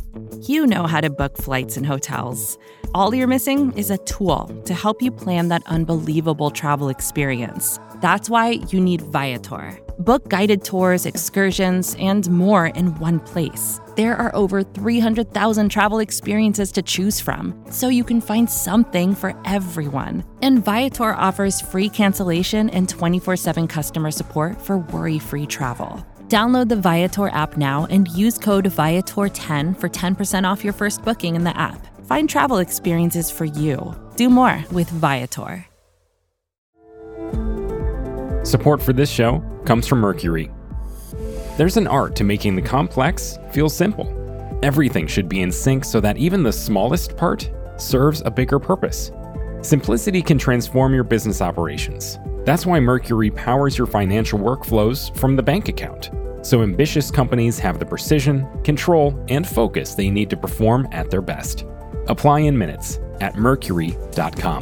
You know how to book flights and hotels. All you're missing is a tool to help you plan that unbelievable travel experience. That's why you need Viator. Book guided tours, excursions, and more in one place. There are over 300,000 travel experiences to choose from, so you can find something for everyone. And Viator offers free cancellation and 24/7 customer support for worry-free travel. Download the Viator app now and use code Viator10 for 10% off your first booking in the app. Find travel experiences for you. Do more with Viator. Support for this show comes from Mercury. There's an art to making the complex feel simple. Everything should be in sync so that even the smallest part serves a bigger purpose. Simplicity can transform your business operations. That's why Mercury powers your financial workflows from the bank account, so ambitious companies have the precision, control, and focus they need to perform at their best. Apply in minutes at mercury.com.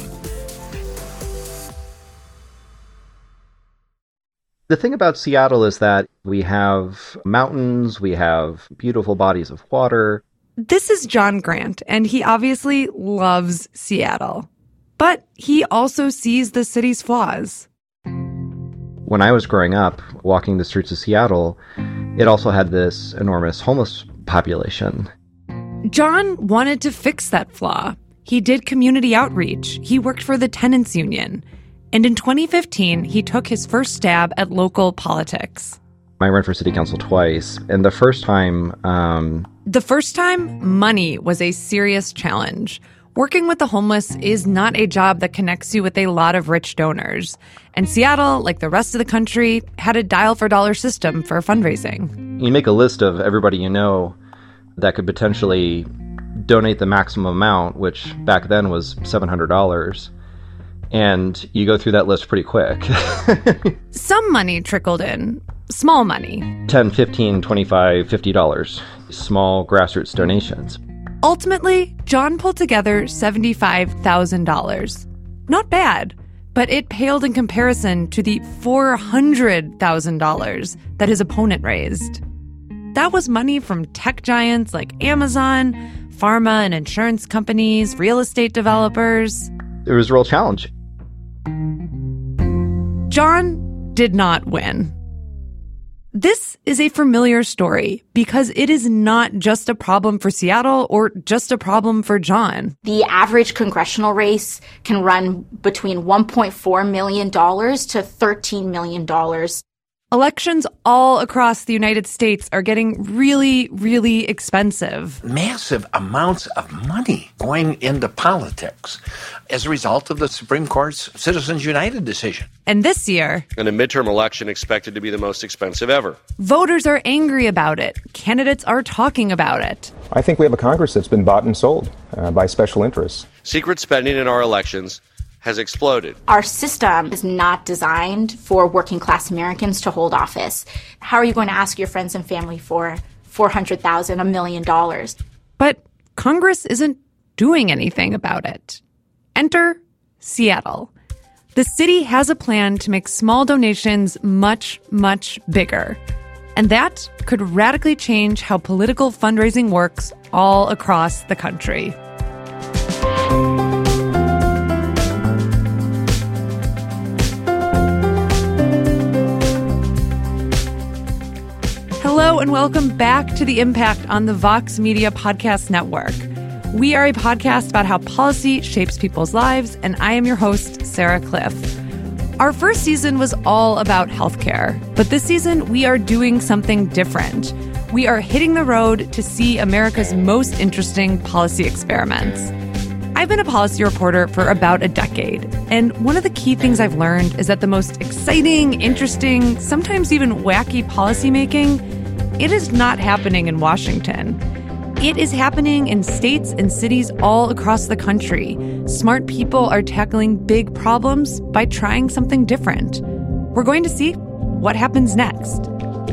The thing about Seattle is that we have mountains, we have beautiful bodies of water. This is John Grant, and he obviously loves Seattle. But he also sees the city's flaws. When I was growing up, walking the streets of Seattle, it also had this enormous homeless population. John wanted to fix that flaw. He did community outreach. He worked for the tenants union. And in 2015, he took his first stab at local politics. I ran for city council twice, and the first time, money was a serious challenge. Working with the homeless is not a job that connects you with a lot of rich donors. And Seattle, like the rest of the country, had a dial-for-dollar system for fundraising. You make a list of everybody you know that could potentially donate the maximum amount, which back then was $700. And you go through that list pretty quick. Some money trickled in. Small money. $10, $15, $25, $50. Small grassroots donations. Ultimately, John pulled together $75,000. Not bad, but it paled in comparison to the $400,000 that his opponent raised. That was money from tech giants like Amazon, pharma and insurance companies, real estate developers. It was a real challenge. John did not win. This is a familiar story because it is not just a problem for Seattle or just a problem for John. The average congressional race can run between $1.4 million to $13 million. Elections all across the United States are getting really, really expensive. Massive amounts of money going into politics as a result of the Supreme Court's Citizens United decision. And this year, and a midterm election expected to be the most expensive ever. Voters are angry about it. Candidates are talking about it. I think we have a Congress that's been bought and sold by special interests. Secret spending in our elections has exploded. Our system is not designed for working class Americans to hold office. How are you going to ask your friends and family for $400,000, $1 million? But Congress isn't doing anything about it. Enter Seattle. The city has a plan to make small donations much, much bigger. And that could radically change how political fundraising works all across the country. Hello and welcome back to The Impact on the Vox Media Podcast Network. We are a podcast about how policy shapes people's lives, and I am your host, Sarah Cliff. Our first season was all about healthcare, but this season we are doing something different. We are hitting the road to see America's most interesting policy experiments. I've been a policy reporter for about a decade, and one of the key things I've learned is that the most exciting, interesting, sometimes even wacky policymaking, it is not happening in Washington. It is happening in states and cities all across the country. Smart people are tackling big problems by trying something different. We're going to see what happens next.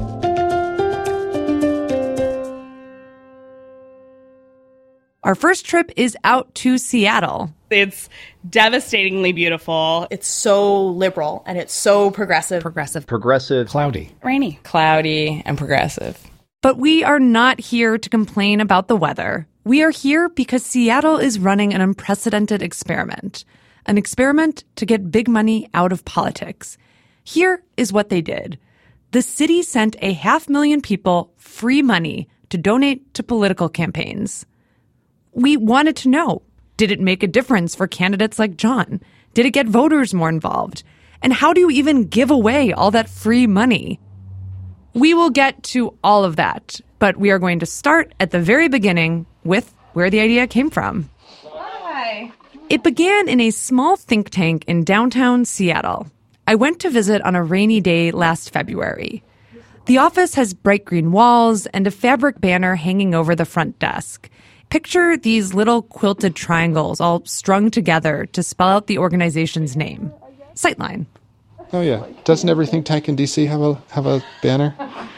Our first trip is out to Seattle. It's devastatingly beautiful. It's so liberal and it's so progressive. Progressive. Cloudy. Rainy. Cloudy and progressive. But we are not here to complain about the weather. We are here because Seattle is running an unprecedented experiment. An experiment to get big money out of politics. Here is what they did. The city sent 500,000 people free money to donate to political campaigns. We wanted to know, did it make a difference for candidates like John? Did it get voters more involved? And how do you even give away all that free money? We will get to all of that, but we are going to start at the very beginning with where the idea came from. Hi. It began in a small think tank in downtown Seattle. I went to visit on a rainy day last February. The office has bright green walls and a fabric banner hanging over the front desk. Picture these little quilted triangles all strung together to spell out the organization's name. Sightline. Oh yeah. Doesn't every think tank in DC have a banner?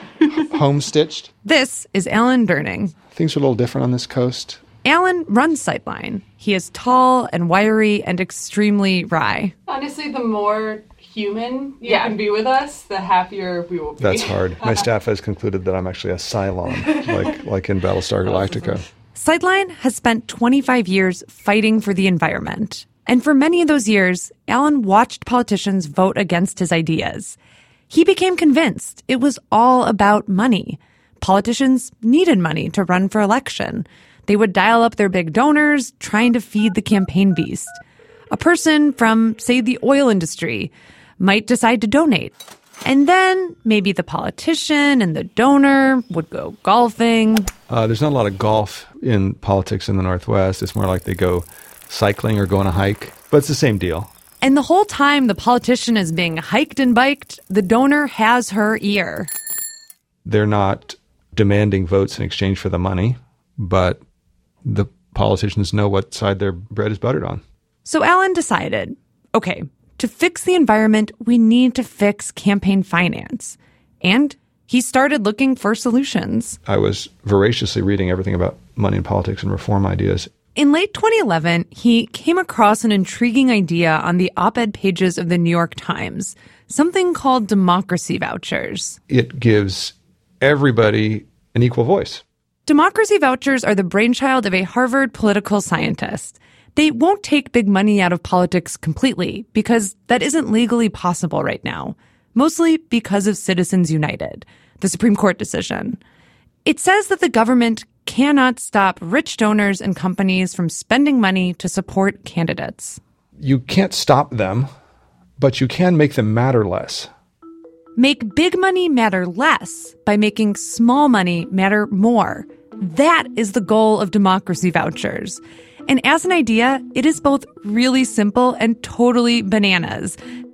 Home stitched? This is Alan Durning. Things are a little different on this coast. Alan runs Sightline. He is tall and wiry and extremely wry. Honestly, the more human you can be with us, the happier we will be. That's hard. My staff has concluded that I'm actually a Cylon, like in Battlestar Galactica. Sightline has spent 25 years fighting for the environment. And for many of those years, Alan watched politicians vote against his ideas. He became convinced it was all about money. Politicians needed money to run for election. They would dial up their big donors, trying to feed the campaign beast. A person from, say, the oil industry might decide to donate. And then maybe the politician and the donor would go golfing. There's not a lot of golf in politics in the Northwest. It's more like they go cycling or go on a hike. But it's the same deal. And the whole time the politician is being hiked and biked, the donor has her ear. They're not demanding votes in exchange for the money, but the politicians know what side their bread is buttered on. So Alan decided, okay, to fix the environment, we need to fix campaign finance. And he started looking for solutions. I was voraciously reading everything about money in politics and reform ideas. In late 2011, he came across an intriguing idea on the op-ed pages of the New York Times, something called democracy vouchers. It gives everybody an equal voice. Democracy vouchers are the brainchild of a Harvard political scientist. They won't take big money out of politics completely because that isn't legally possible right now, mostly because of Citizens United, the Supreme Court decision. It says that the government cannot stop rich donors and companies from spending money to support candidates. You can't stop them, but you can make them matter less. Make big money matter less by making small money matter more. That is the goal of democracy vouchers. And as an idea, it is both really simple and totally bananas.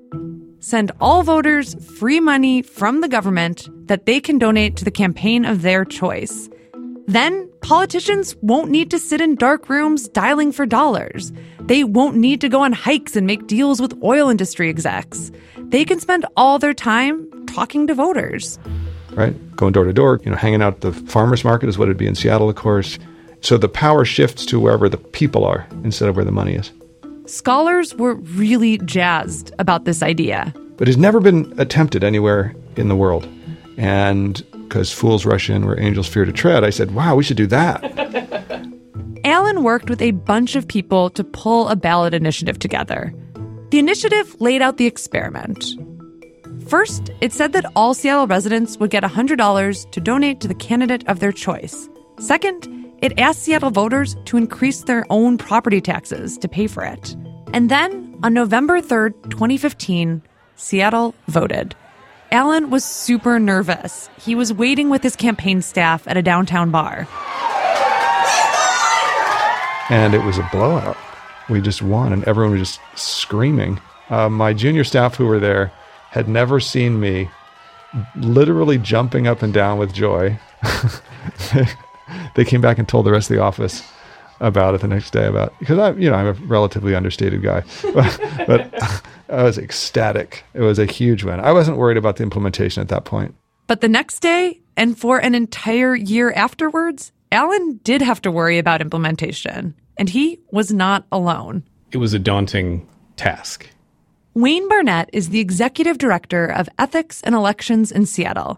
Send all voters free money from the government that they can donate to the campaign of their choice. Then politicians won't need to sit in dark rooms dialing for dollars. They won't need to go on hikes and make deals with oil industry execs. They can spend all their time talking to voters. Right? Going door to door, hanging out at the farmer's market is what it'd be in Seattle, of course. So the power shifts to wherever the people are instead of where the money is. Scholars were really jazzed about this idea. But it's never been attempted anywhere in the world. And because fools rush in where angels fear to tread, I said, wow, we should do that. Alan worked with a bunch of people to pull a ballot initiative together. The initiative laid out the experiment. First, it said that all Seattle residents would get $100 to donate to the candidate of their choice. Second, it asked Seattle voters to increase their own property taxes to pay for it. And then, on November 3rd, 2015, Seattle voted. Alan was super nervous. He was waiting with his campaign staff at a downtown bar. And it was a blowout. We just won, and everyone was just screaming. My junior staff who were there had never seen me literally jumping up and down with joy. They came back and told the rest of the office about it the next day, because I'm a relatively understated guy, but I was ecstatic. It was a huge win. I wasn't worried about the implementation at that point. But the next day, and for an entire year afterwards, Alan did have to worry about implementation, and he was not alone. It was a daunting task. Wayne Barnett is the executive director of ethics and elections in Seattle.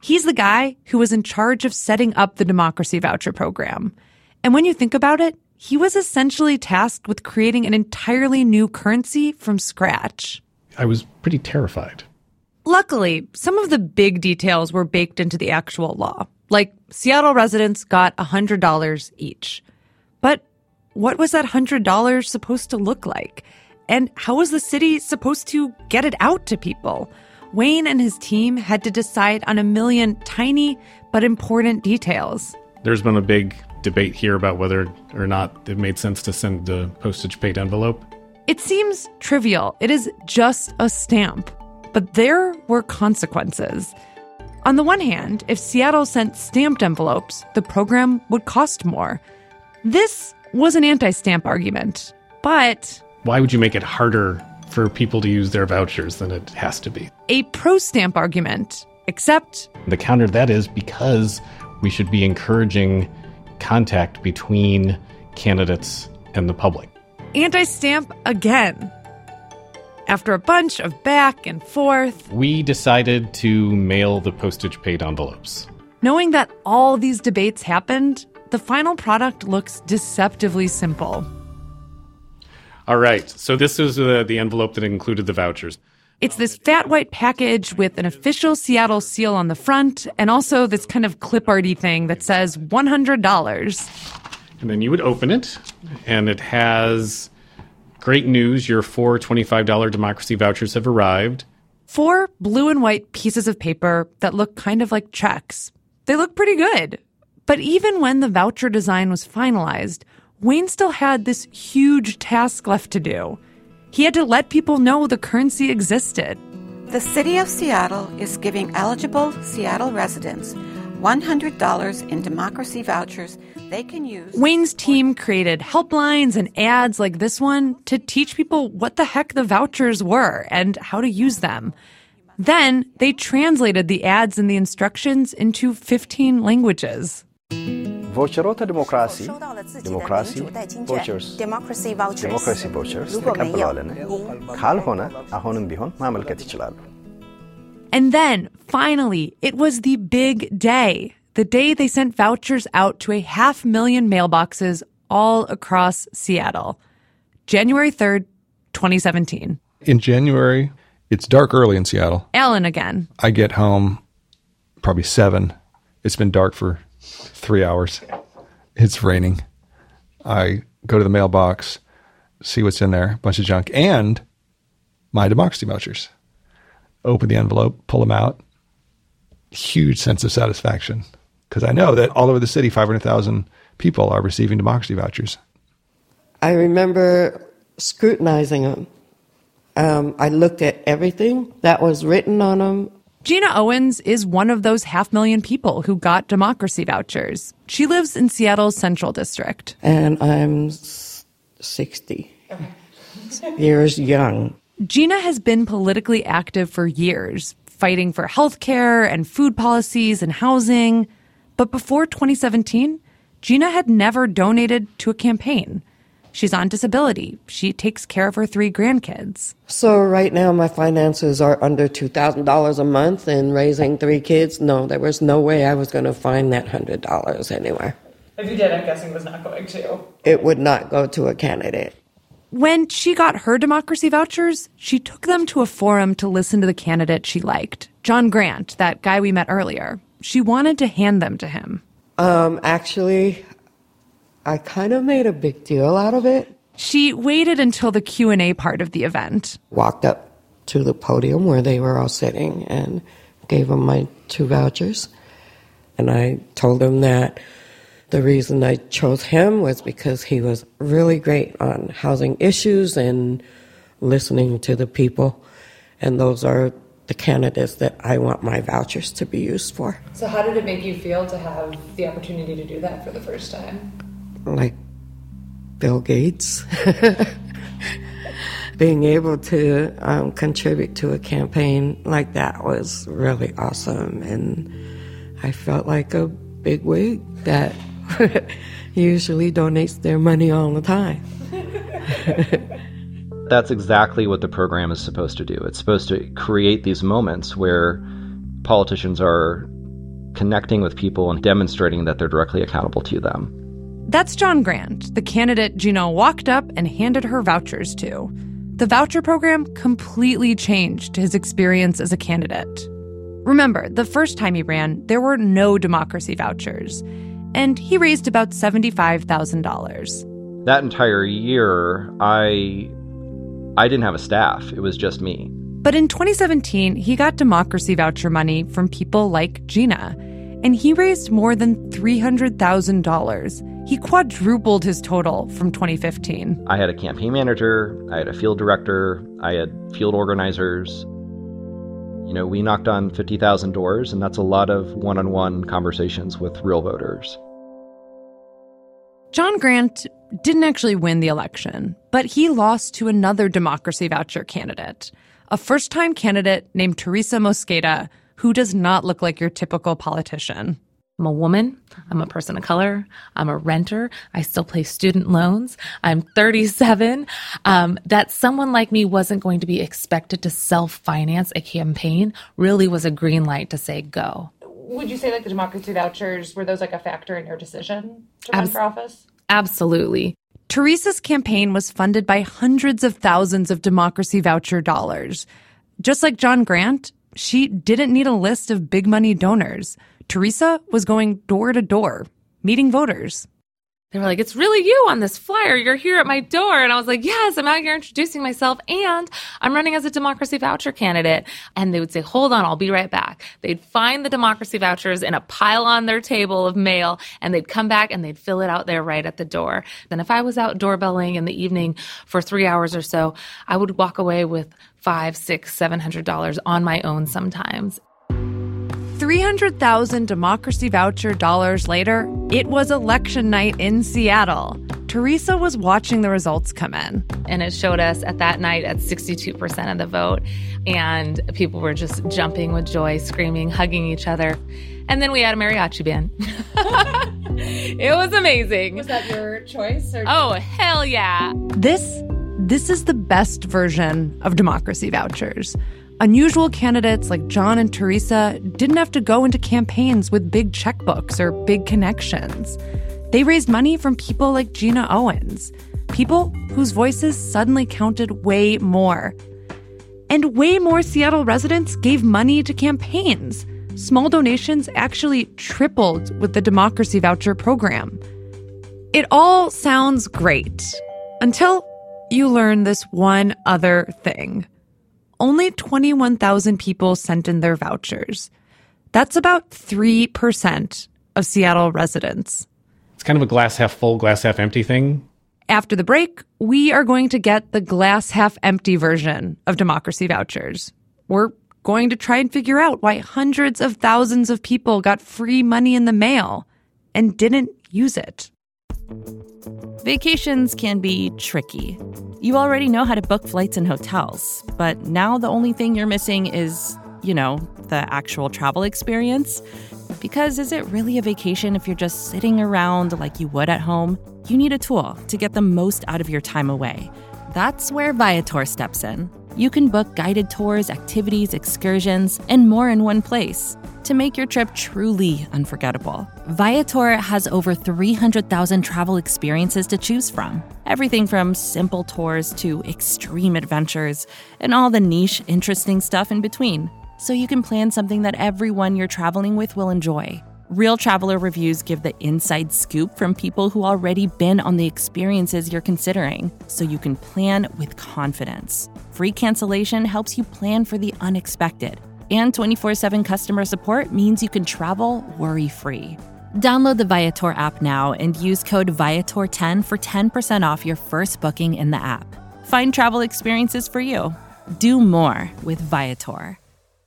He's the guy who was in charge of setting up the Democracy Voucher program. And when you think about it, he was essentially tasked with creating an entirely new currency from scratch. I was pretty terrified. Luckily, some of the big details were baked into the actual law. Like, Seattle residents got $100 each. But what was that $100 supposed to look like? And how was the city supposed to get it out to people? Wayne and his team had to decide on a million tiny but important details. There's been a big debate here about whether or not it made sense to send the postage paid envelope. It seems trivial. It is just a stamp. But there were consequences. On the one hand, if Seattle sent stamped envelopes, the program would cost more. This was an anti-stamp argument, but... Why would you make it harder for people to use their vouchers than it has to be? A pro-stamp argument, except... The counter to that is because we should be encouraging contact between candidates and the public. Anti-stamp again. After a bunch of back and forth, we decided to mail the postage-paid envelopes. Knowing that all these debates happened, the final product looks deceptively simple. All right, so this is the envelope that included the vouchers. It's this fat white package with an official Seattle seal on the front and also this kind of clip-arty thing that says $100. And then you would open it, and it has... Great news, your 4 $25 democracy vouchers have arrived. 4 blue and white pieces of paper that look kind of like checks. They look pretty good. But even when the voucher design was finalized, Wayne still had this huge task left to do. He had to let people know the currency existed. The City of Seattle is giving eligible Seattle residents $100 in democracy vouchers they can use. Wayne's team created helplines and ads like this one to teach people what the heck the vouchers were and how to use them. Then they translated the ads and the instructions into 15 languages. ቮቸሮተ ዲሞክራሲ ቮቸርስ ዲሞክራሲ ቮቸርስ ተቀብለዋልና ካልሆነ አሁንም ቢሆን ማመልከት ይችላሉ. And then, finally, it was the big day. The day they sent vouchers out to 500,000 mailboxes all across Seattle. January 3rd, 2017. In January, it's dark early in Seattle. Alan again. I get home probably 7. It's been dark for 3 hours. It's raining. I go to the mailbox, see what's in there, a bunch of junk, and my democracy vouchers. Open the envelope, pull them out. Huge sense of satisfaction. Because I know that all over the city, 500,000 people are receiving democracy vouchers. I remember scrutinizing them. I looked at everything that was written on them. Gina Owens is one of those 500,000 people who got democracy vouchers. She lives in Seattle's Central District. And I'm 60 years young. Gina has been politically active for years, fighting for health care and food policies and housing. But before 2017, Gina had never donated to a campaign. She's on disability. She takes care of her 3 grandkids. So right now my finances are under $2,000 a month, and raising 3 kids, no, there was no way I was going to find that $100 anywhere. If you did, I'm guessing it was not going to. It would not go to a candidate. When she got her democracy vouchers, she took them to a forum to listen to the candidate she liked, John Grant, that guy we met earlier. She wanted to hand them to him. Actually, I kind of made a big deal out of it. She waited until the Q&A part of the event. Walked up to the podium where they were all sitting and gave them my 2 vouchers. And I told them that the reason I chose him was because he was really great on housing issues and listening to the people. And those are the candidates that I want my vouchers to be used for. So how did it make you feel to have the opportunity to do that for the first time? Like Bill Gates. Being able to contribute to a campaign like that was really awesome. And I felt like a bigwig that usually donates their money all the time. That's exactly what the program is supposed to do. It's supposed to create these moments where politicians are connecting with people and demonstrating that they're directly accountable to them. That's John Grant, the candidate Gina walked up and handed her vouchers to. The voucher program completely changed his experience as a candidate. Remember, the first time he ran, there were no democracy vouchers, and he raised about $75,000. That entire year, I didn't have a staff. It was just me. But in 2017, he got democracy voucher money from people like Gina, and he raised more than $300,000. He quadrupled his total from 2015. I had a campaign manager, I had a field director, I had field organizers. We knocked on 50,000 doors, and that's a lot of one-on-one conversations with real voters. John Grant didn't actually win the election, but he lost to another democracy voucher candidate, a first-time candidate named Teresa Mosqueda, who does not look like your typical politician. I'm a woman. I'm a person of color. I'm a renter. I still pay student loans. I'm 37. That someone like me wasn't going to be expected to self-finance a campaign really was a green light to say go. Would you say the democracy vouchers, were those a factor in your decision to run for office? Absolutely. Teresa's campaign was funded by hundreds of thousands of democracy voucher dollars. Just like John Grant, she didn't need a list of big money donors. Teresa was going door to door, meeting voters. They were like, it's really you on this flyer. You're here at my door. And I was like, yes, I'm out here introducing myself. And I'm running as a democracy voucher candidate. And they would say, hold on, I'll be right back. They'd find the democracy vouchers in a pile on their table of mail. And they'd come back and they'd fill it out there right at the door. Then if I was out doorbelling in the evening for 3 hours or so, I would walk away with $500, $600, $700 on my own sometimes. 300,000 democracy voucher dollars later, it was election night in Seattle. Teresa was watching the results come in. And it showed us at that night at 62% of the vote. And people were just jumping with joy, screaming, hugging each other. And then we had a mariachi band. It was amazing. Was that your choice? Or oh, hell yeah. This is the best version of democracy vouchers. Unusual candidates like John and Teresa didn't have to go into campaigns with big checkbooks or big connections. They raised money from people like Gina Owens, people whose voices suddenly counted way more. And way more Seattle residents gave money to campaigns. Small donations actually tripled with the democracy voucher program. It all sounds great until you learn this one other thing. Only 21,000 people sent in their vouchers. That's about 3% of Seattle residents. It's kind of a glass half full, glass half empty thing. After the break, we are going to get the glass half empty version of democracy vouchers. We're going to try and figure out why hundreds of thousands of people got free money in the mail and didn't use it. Vacations can be tricky. You already know how to book flights and hotels, but now the only thing you're missing is, the actual travel experience. Because is it really a vacation if you're just sitting around like you would at home? You need a tool to get the most out of your time away. That's where Viator steps in. You can book guided tours, activities, excursions, and more in one place to make your trip truly unforgettable. Viator has over 300,000 travel experiences to choose from. Everything from simple tours to extreme adventures and all the niche, interesting stuff in between. So you can plan something that everyone you're traveling with will enjoy. Real traveler reviews give the inside scoop from people who already been on the experiences you're considering, so you can plan with confidence. Free cancellation helps you plan for the unexpected. And 24/7 customer support means you can travel worry-free. Download the Viator app now and use code Viator10 for 10% off your first booking in the app. Find travel experiences for you. Do more with Viator.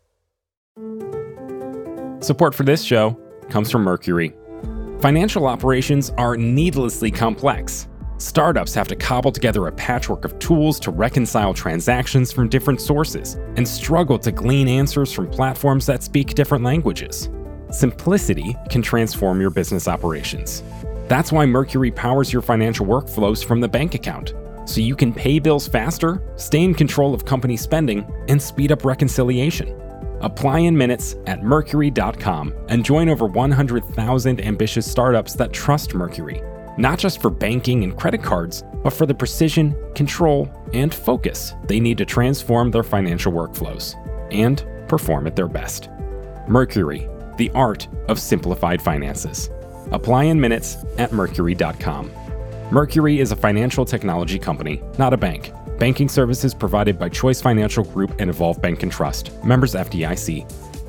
Support for this show comes from Mercury. Financial operations are needlessly complex. Startups have to cobble together a patchwork of tools to reconcile transactions from different sources and struggle to glean answers from platforms that speak different languages. Simplicity can transform your business operations. That's why Mercury powers your financial workflows from the bank account, so you can pay bills faster, stay in control of company spending, and speed up reconciliation. Apply in minutes at Mercury.com and join over 100,000 ambitious startups that trust Mercury, not just for banking and credit cards, but for the precision, control, and focus they need to transform their financial workflows and perform at their best. Mercury, the art of simplified finances. Apply in minutes at Mercury.com. Mercury is a financial technology company, not a bank. Banking services provided by Choice Financial Group and Evolve Bank and Trust. Members FDIC.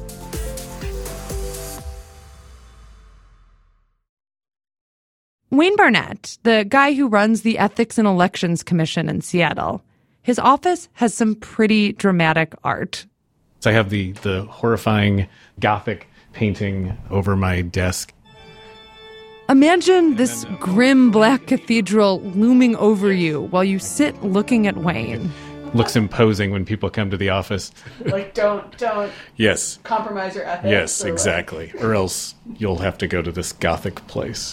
Wayne Barnett, the guy who runs the Ethics and Elections Commission in Seattle, his office has some pretty dramatic art. So I have the horrifying Gothic painting over my desk. Imagine this grim black cathedral looming over you while you sit looking at Wayne. Looks imposing when people come to the office. Like, don't Yes. compromise your ethics. Yes, exactly. Or else you'll have to go to this Gothic place.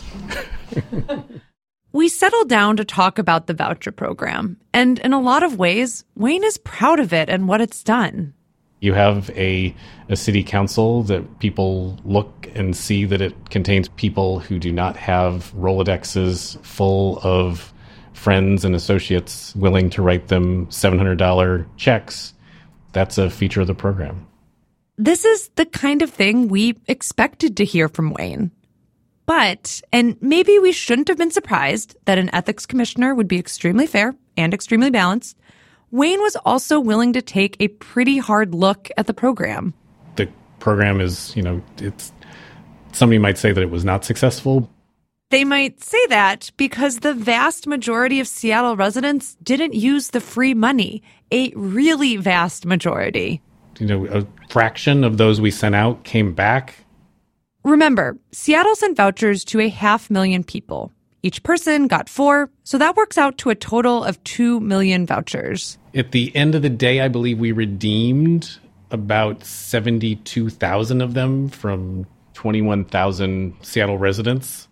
We settled down to talk about the voucher program, and in a lot of ways, Wayne is proud of it and what it's done. You have a city council that people look and see that it contains people who do not have Rolodexes full of friends and associates willing to write them $700 checks. That's a feature of the program. This is the kind of thing we expected to hear from Wayne. But, and maybe we shouldn't have been surprised that an ethics commissioner would be extremely fair and extremely balanced, Wayne was also willing to take a pretty hard look at the program. The program is, it's somebody might say that it was not successful. They might say that because the vast majority of Seattle residents didn't use the free money, a really vast majority. A fraction of those we sent out came back. Remember, Seattle sent vouchers to 500,000 people. Each person got 4, so that works out to a total of 2 million vouchers. At the end of the day, I believe we redeemed about 72,000 of them from 21,000 Seattle residents.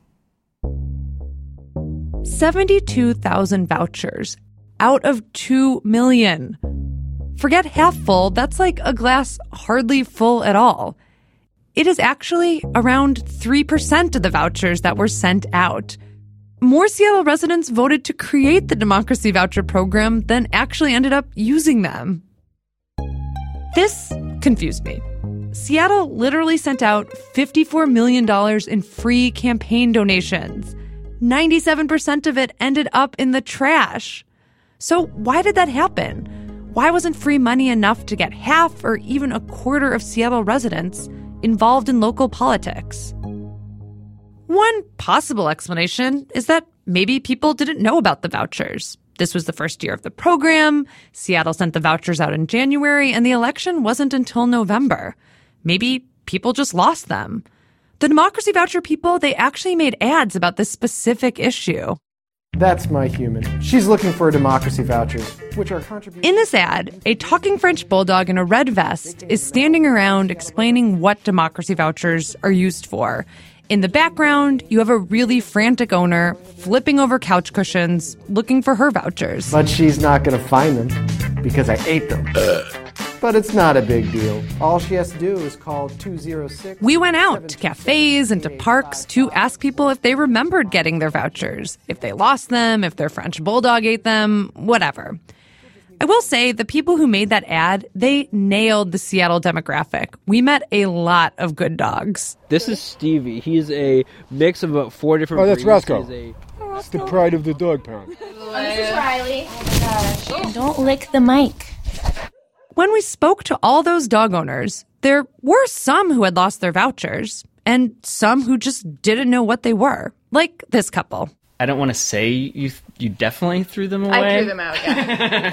72,000 vouchers out of 2 million. Forget half full, that's like a glass hardly full at all. It is actually around 3% of the vouchers that were sent out. More Seattle residents voted to create the Democracy Voucher program than actually ended up using them. This confused me. Seattle literally sent out $54 million in free campaign donations. 97% of it ended up in the trash. So why did that happen? Why wasn't free money enough to get half or even a quarter of Seattle residents involved in local politics? One possible explanation is that maybe people didn't know about the vouchers. This was the first year of the program. Seattle sent the vouchers out in January, and the election wasn't until November. Maybe people just lost them. The Democracy Voucher people, they actually made ads about this specific issue. That's my human. She's looking for democracy vouchers, which are contributions. In this ad, a talking French bulldog in a red vest is standing around explaining what democracy vouchers are used for. In the background, you have a really frantic owner flipping over couch cushions looking for her vouchers. But she's not going to find them because I ate them. But it's not a big deal. All she has to do is call 206. We went out to cafes and to parks to ask people if they remembered getting their vouchers, if they lost them, if their French bulldog ate them, whatever. I will say the people who made that ad, they nailed the Seattle demographic. We met a lot of good dogs. This is Stevie. He's a mix of about 4 different breeds. Oh, that's Roscoe. It's the pride of the dog pound. This is Riley. Oh my gosh. Don't lick the mic. When we spoke to all those dog owners, there were some who had lost their vouchers and some who just didn't know what they were, like this couple. I don't want to say you definitely threw them away. I threw them out, yeah.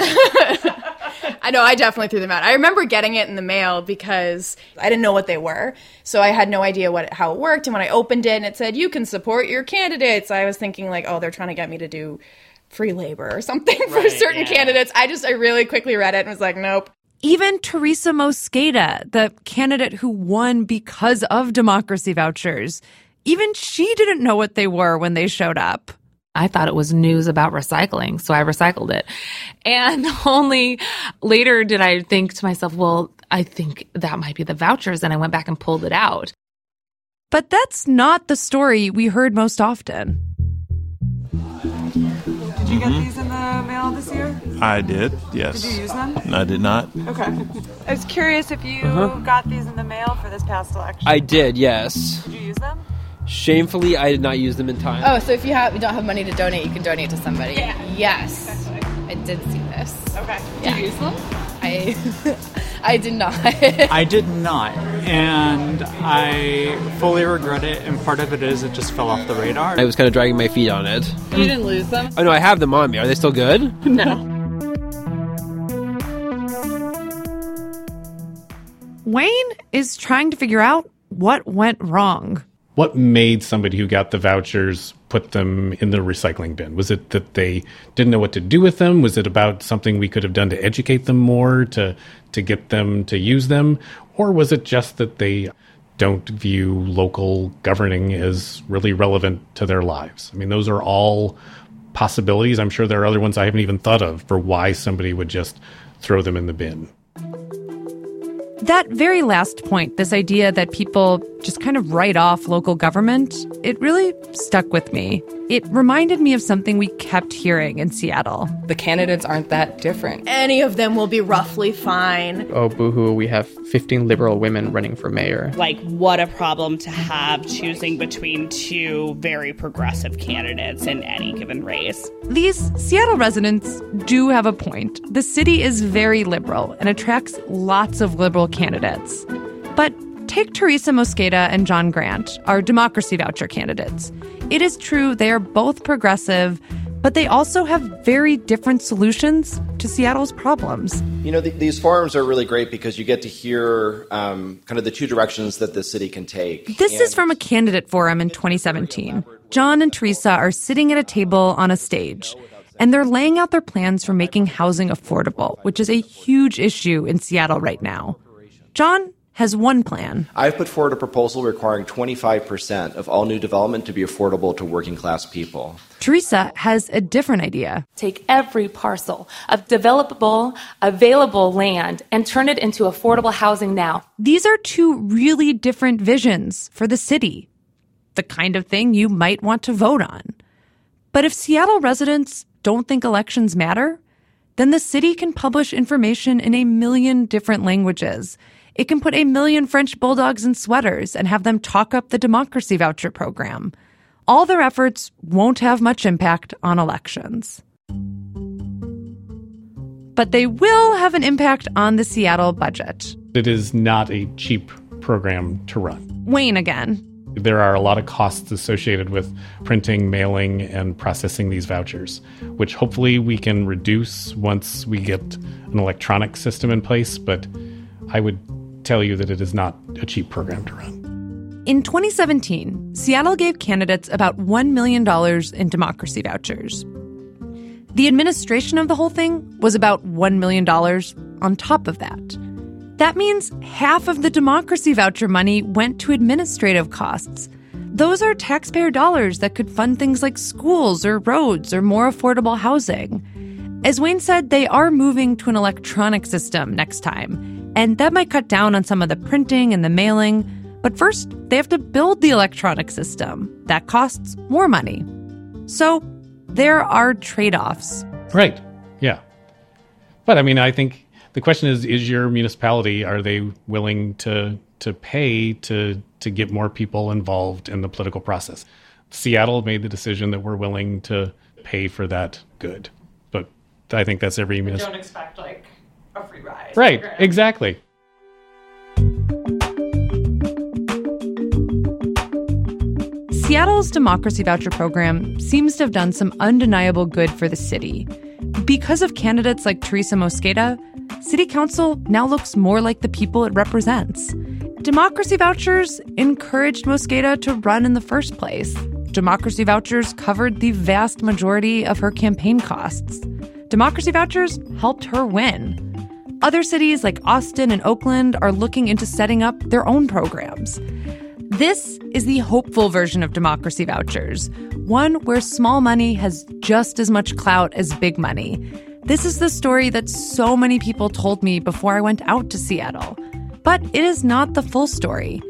I know, I definitely threw them out. I remember getting it in the mail because I didn't know what they were. So I had no idea how it worked. And when I opened it and it said, you can support your candidates, I was thinking like, oh, they're trying to get me to do free labor or something for certain candidates. I really quickly read it and was like, nope. Even Teresa Mosqueda, the candidate who won because of democracy vouchers, even she didn't know what they were when they showed up. I thought it was news about recycling, so I recycled it. And only later did I think to myself, well, I think that might be the vouchers. And I went back and pulled it out. But that's not the story we heard most often. Did you get these in the mail this year? I did, yes. Did you use them? I did not. Okay. I was curious if you got these in the mail for this past election. I did, yes. Did you use them? Shamefully, I did not use them in time. Oh, so if you don't have money to donate, you can donate to somebody. Yeah. Yes. I did see this. Okay. Did you use them? I did not. I did not, and I fully regret it, and part of it is it just fell off the radar. I was kind of dragging my feet on it. You didn't lose them? Oh, no, I have them on me. Are they still good? No. Wayne is trying to figure out what went wrong. What made somebody who got the vouchers put them in the recycling bin? Was it that they didn't know what to do with them? Was it about something we could have done to educate them more, to get them to use them? Or was it just that they don't view local governing as really relevant to their lives? I mean, those are all possibilities. I'm sure there are other ones I haven't even thought of for why somebody would just throw them in the bin. That very last point, this idea that people just kind of write off local government, it really stuck with me. It reminded me of something we kept hearing in Seattle. The candidates aren't that different. Any of them will be roughly fine. Oh, boo-hoo, we have 15 liberal women running for mayor. Like, what a problem to have choosing between two very progressive candidates in any given race. These Seattle residents do have a point. The city is very liberal and attracts lots of liberal candidates. But take Teresa Mosqueda and John Grant, our democracy voucher candidates. It is true they are both progressive, but they also have very different solutions to Seattle's problems. You know, these forums are really great because you get to hear kind of the two directions that the city can take. This is from a candidate forum in 2017. John and Teresa are sitting at a table on a stage, and they're laying out their plans for making housing affordable, which is a huge issue in Seattle right now. John has one plan. I've put forward a proposal requiring 25% of all new development to be affordable to working class people. Teresa has a different idea. Take every parcel of developable, available land and turn it into affordable housing now. These are two really different visions for the city. The kind of thing you might want to vote on. But if Seattle residents don't think elections matter, then the city can publish information in 1 million different languages. It can put 1 million French bulldogs in sweaters and have them talk up the democracy voucher program. All their efforts won't have much impact on elections. But they will have an impact on the Seattle budget. It is not a cheap program to run. Wayne again. There are a lot of costs associated with printing, mailing, and processing these vouchers, which hopefully we can reduce once we get an electronic system in place, but I would tell you that it is not a cheap program to run. In 2017, Seattle gave candidates about $1 million in democracy vouchers. The administration of the whole thing was about $1 million on top of that. That means half of the democracy voucher money went to administrative costs. Those are taxpayer dollars that could fund things like schools or roads or more affordable housing. As Wayne said, they are moving to an electronic system next time. And that might cut down on some of the printing and the mailing. But first, they have to build the electronic system. That costs more money. So there are trade-offs. Right. Yeah. But I mean, I think the question is your municipality, are they willing to pay to get more people involved in the political process? Seattle made the decision that we're willing to pay for that good. But I think that's every municipality. Don't expect like a free ride. Right, exactly. Seattle's democracy voucher program seems to have done some undeniable good for the city. Because of candidates like Teresa Mosqueda, City Council now looks more like the people it represents. Democracy vouchers encouraged Mosqueda to run in the first place. Democracy vouchers covered the vast majority of her campaign costs. Democracy vouchers helped her win. Other cities like Austin and Oakland are looking into setting up their own programs. This is the hopeful version of democracy vouchers, one where small money has just as much clout as big money. This is the story that so many people told me before I went out to Seattle. But it is not the full story.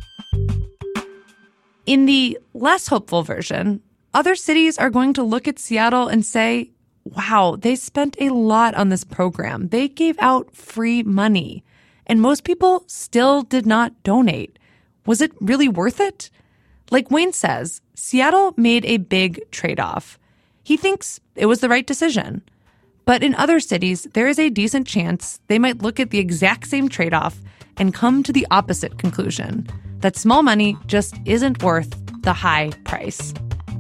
In the less hopeful version, other cities are going to look at Seattle and say, wow, they spent a lot on this program. They gave out free money. And most people still did not donate. Was it really worth it? Like Wayne says, Seattle made a big trade-off. He thinks it was the right decision. But in other cities, there is a decent chance they might look at the exact same trade-off and come to the opposite conclusion, that small money just isn't worth the high price.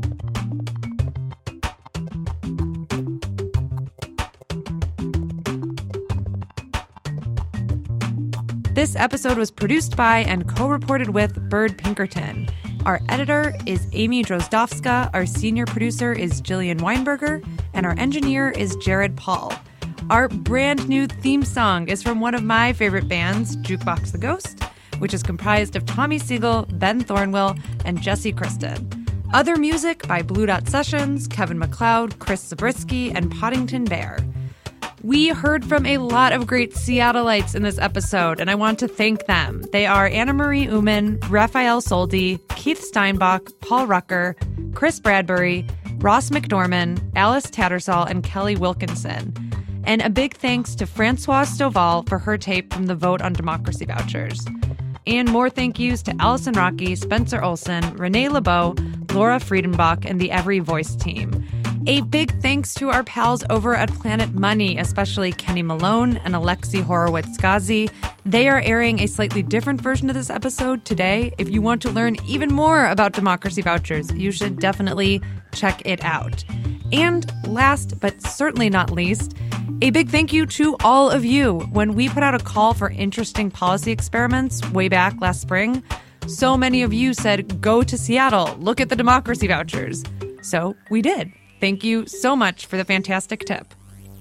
This episode was produced by and co-reported with Bird Pinkerton. Our editor is Amy Drozdowska, our senior producer is Jillian Weinberger, and our engineer is Jared Paul. Our brand new theme song is from one of my favorite bands, Jukebox the Ghost, which is comprised of Tommy Siegel, Ben Thornwell, and Jesse Kristen. Other music by Blue Dot Sessions, Kevin MacLeod, Chris Zabriskie, and Poddington Bear. We heard from a lot of great Seattleites in this episode, and I want to thank them. They are Anna Marie Uman, Raphael Soldi, Keith Steinbach, Paul Rucker, Chris Bradbury, Ross McDorman, Alice Tattersall, and Kelly Wilkinson. And a big thanks to Francoise Stovall for her tape from the Vote on Democracy Vouchers. And more thank yous to Allison Rocky, Spencer Olson, Renee LeBeau, Laura Friedenbach, and the Every Voice team. A big thanks to our pals over at Planet Money, especially Kenny Malone and Alexi Horowitz-Ghazi. They are airing a slightly different version of this episode today. If you want to learn even more about democracy vouchers, you should definitely check it out. And last, but certainly not least, a big thank you to all of you. When we put out a call for interesting policy experiments way back last spring, so many of you said, go to Seattle, look at the democracy vouchers. So we did. Thank you so much for the fantastic tip.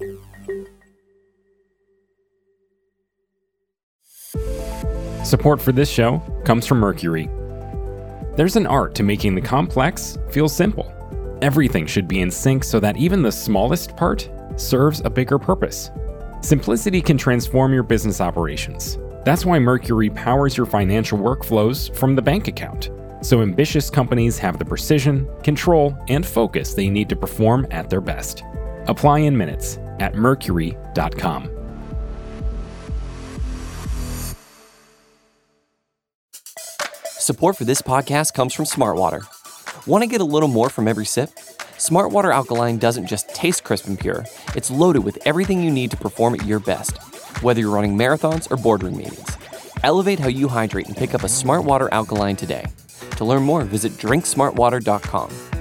Support for this show comes from Mercury. There's an art to making the complex feel simple. Everything should be in sync so that even the smallest part serves a bigger purpose. Simplicity can transform your business operations. That's why Mercury powers your financial workflows from the bank account, so ambitious companies have the precision, control, and focus they need to perform at their best. Apply in minutes at mercury.com. Support for this podcast comes from Smartwater. Want to get a little more from every sip? Smartwater Alkaline doesn't just taste crisp and pure, it's loaded with everything you need to perform at your best, whether you're running marathons or boardroom meetings. Elevate how you hydrate and pick up a Smartwater Alkaline today. To learn more, visit drinksmartwater.com.